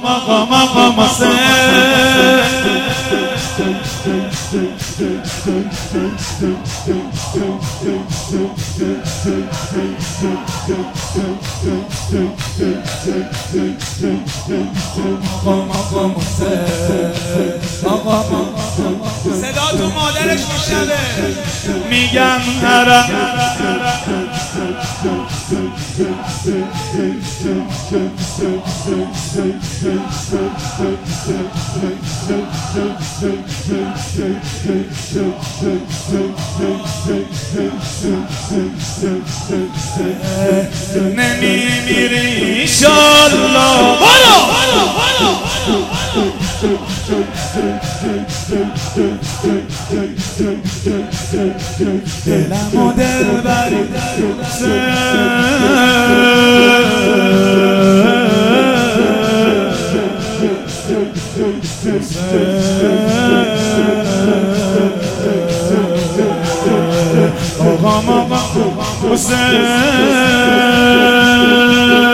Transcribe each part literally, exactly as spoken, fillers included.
مقام مقام حسین صدا تو مادرش میشنوه میگم حرم نمیمیری انشالله دلم و دل بری آقا آقا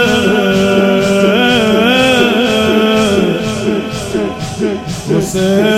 حسین